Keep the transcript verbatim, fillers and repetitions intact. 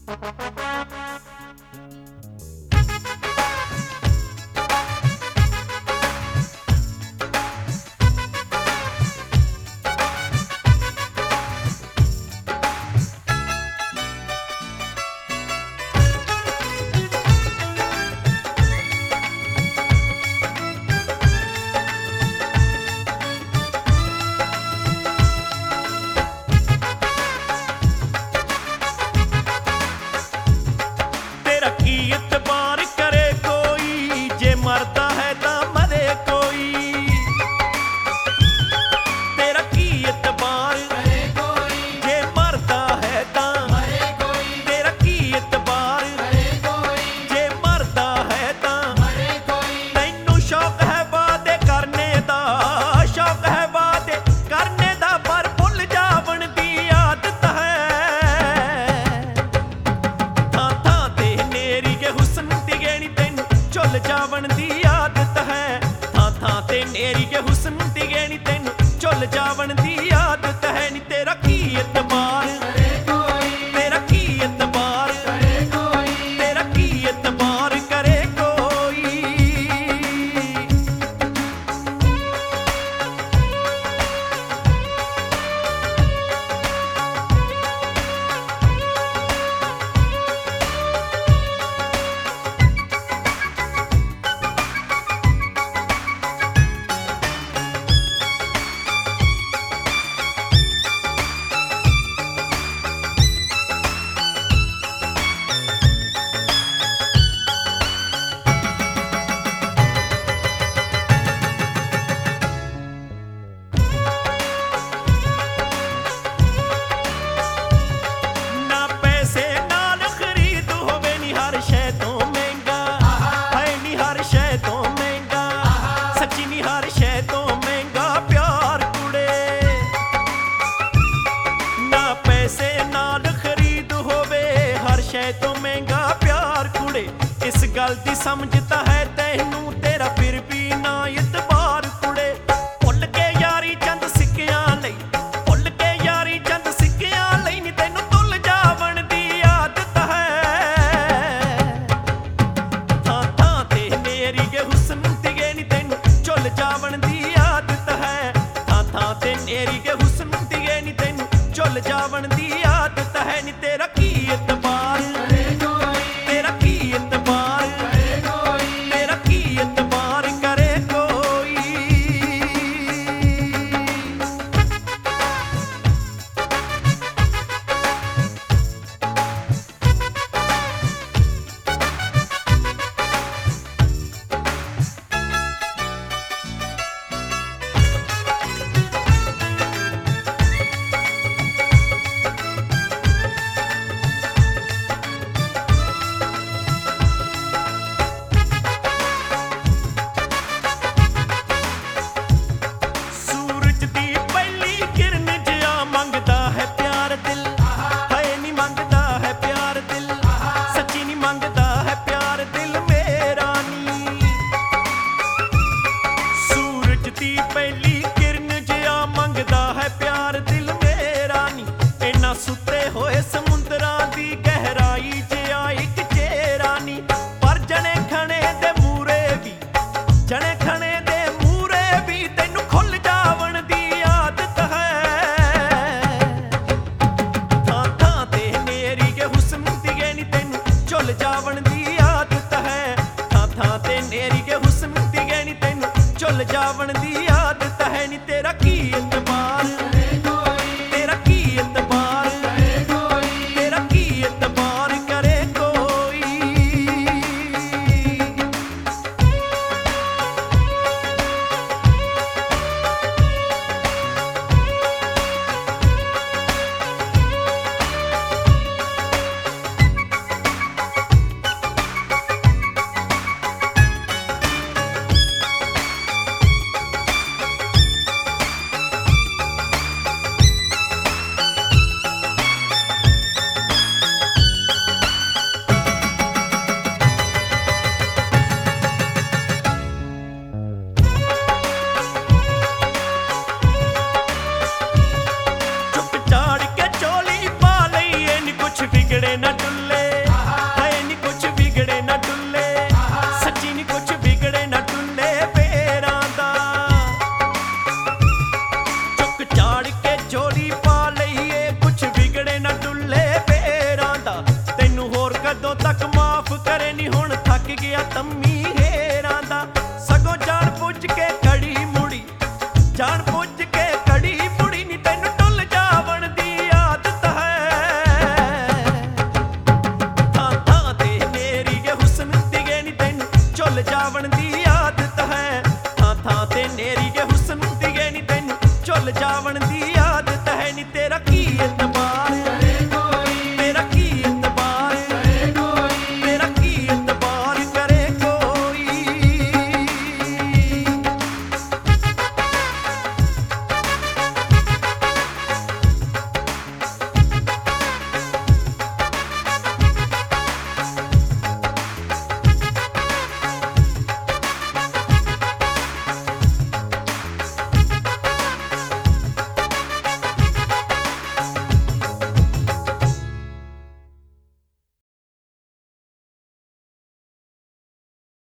ਜਾਵਣ ਦੀ ਆਦਤ ਹੈ, ਥਾਂ ਥਾਂ ਤੇ ਨੇਰੀ ਕੇ ਹੁਸਨ ਦੀ ਗਹਿਣੀ ਤੈਨੂੰ ਝੁੱਲ ਜਾਵਣ ਦੀ ਆਦਤ ਹੈ। ਨੀ ਤੇਰਾ ਕੀ ਇਤਬਾਰ ਕਰੇ ਕੋਈ, ਤੇਰਾ ਕੀ ਇਤਬਾਰ ਕਰੇ ਕੋਈ, ਤੇਰਾ ਕੀ ਇਤਬਾਰ ਕਰੇ ਕੋਈ। ਤੋਂ ਮਹਿੰਗਾ ਪਿਆਰ ਕੁੜੇ, ਇਸ ਗੱਲ ਦੀ ਸਮਝ ਤਾਂ ਹੈ ਤੈਨੂੰ, ਤੇਰਾ ਫਿਰ ਵੀ ਨਾ ਇਤਬਾਰ ਕੁੜੇ। ਭੁੱਲ ਕੇ ਯਾਰੀ ਚੰਦ ਸਿੱਕਿਆਂ ਲਈ, ਭੁੱਲ ਕੇ ਯਾਰੀ ਚੰਦ ਸਿੱਕਿਆਂ ਲਈ, ਨੀ ਤੈਨੂੰ ਤੁੱਲ ਜਾਵਣ ਦੀ ਆਦਤ ਹੈ। ਥਾਂ ਥਾਂ ਤੇ ਨੇਰੀ ਕੇ ਹੁਸਨ ਦੀ ਗਹਿਣੀ ਤੈਨੂੰ ਝੁੱਲ ਜਾਵਣ ਦੀ ਆਦਤ ਹੈ, ਥਾਂ ਥਾਂ ਤੇ ਨੇਰੀ ਕੇ ਹੁਸਨ ਦੀ ਗਹਿਣੀ ਤੈਨੂੰ ਝੁੱਲ ਜਾਵਣ ਦੀ ਆਦਤ ਹੈ। ਨੀ ਤੇਰਾ ਕੀ ਇਤਬਾਰ ਪਹਿਲੀ ਕਿਰਨ ਜਿਹਾ ਮੰਗਦਾ ਹੈ ਪਿਆਰ ਦਿਲ ਮੇਰਾ ਨੀ, ਇਹਨਾਂ ਸੁੱਤੇ ਹੋਏ ਸਮੁੰਦਰਾਂ ਦੀ ਗਹਿਰਾਈ ਜਿਹਾ ਇੱਕ ਚਿਹਰਾ ਨੀ। ਪਰ ਜਣੇ ਖਣੇ ਦੇ ਮੂਰੇ ਵੀ, ਜਣੇ ਖਣੇ ਦੇ ਮੂਰੇ ਵੀ ਤੈਨੂੰ ਖੁੱਲ ਜਾਵਣ ਦੀ ਆਦਤ ਹੈ। ਥਾਂ ਥਾਂ ਤੇ ਨੇਰੀ ਕੇ ਹੁਸਨ ਦੀ ਗਹਿਣੀ ਤੈਨੂੰ ਝੁੱਲ ਜਾਵਣ ਦੀ ਆਦਤ ਹੈ, ਥਾਂ ਥਾਂ ਤੇ ਨੇਰੀ ਕੇ ਹੁਸਨ ਦੀ ਗਹਿਣੀ ਤੈਨੂੰ ਝੁੱਲ ਜਾਵਣ ਦੀ ਆਦਤ ਹੈ। ਨੀ ਤੇਰਾ ਕੀ ਇਤਬਾਰ ਜਾਵਣ ਦੀ ਆਦਤ ਹੈ ਨੀ ਤੇਰਾ ਕੀ ਇਤਬਾਰ